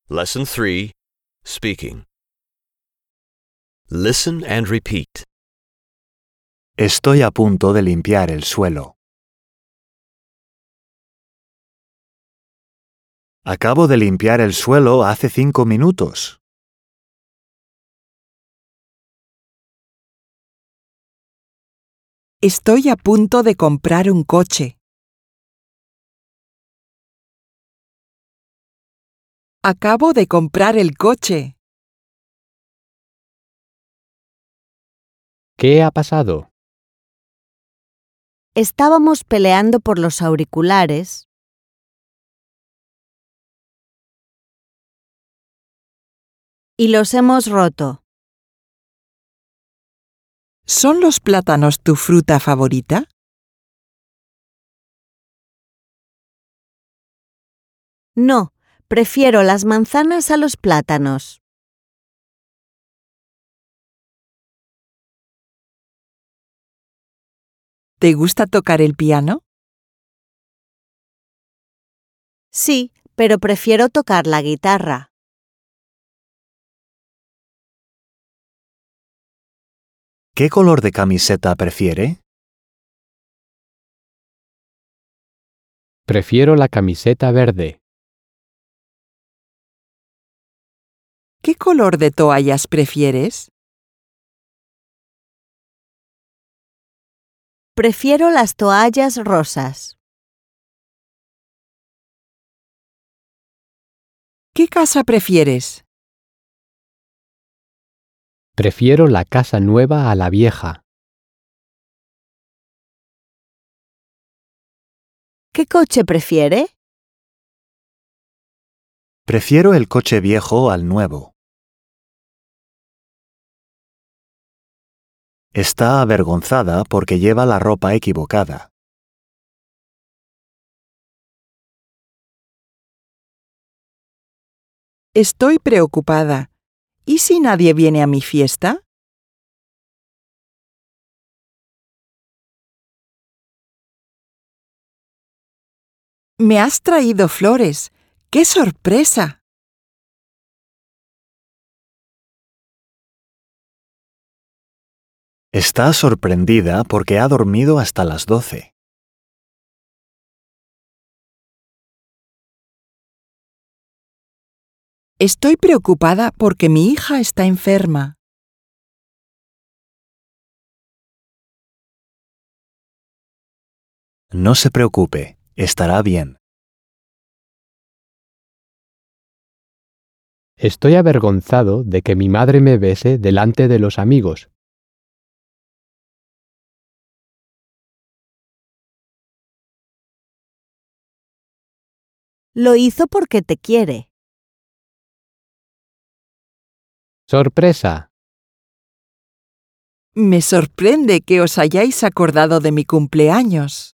Lesson 3. Speaking. Listen and repeat. Estoy a punto de limpiar el suelo. Acabo de limpiar el suelo hace 5 minutos. Estoy a punto de comprar un coche. Acabo de comprar el coche. ¿Qué ha pasado? Estábamos peleando por los auriculares y los hemos roto. ¿Son los plátanos tu fruta favorita? No, prefiero las manzanas a los plátanos. ¿Te gusta tocar el piano? Sí, pero prefiero tocar la guitarra. ¿Qué color de camiseta prefiere? Prefiero la camiseta verde. ¿Qué color de toallas prefieres? Prefiero las toallas rosas. ¿Qué casa prefieres? Prefiero la casa nueva a la vieja. ¿Qué coche prefiere? Prefiero el coche viejo al nuevo. Está avergonzada porque lleva la ropa equivocada. Estoy preocupada. ¿Y si nadie viene a mi fiesta? Me has traído flores. ¡Qué sorpresa! Está sorprendida porque ha dormido hasta las 12. Estoy preocupada porque mi hija está enferma. No se preocupe, estará bien. Estoy avergonzado de que mi madre me bese delante de los amigos. Lo hizo porque te quiere. ¡Sorpresa! Me sorprende que os hayáis acordado de mi cumpleaños.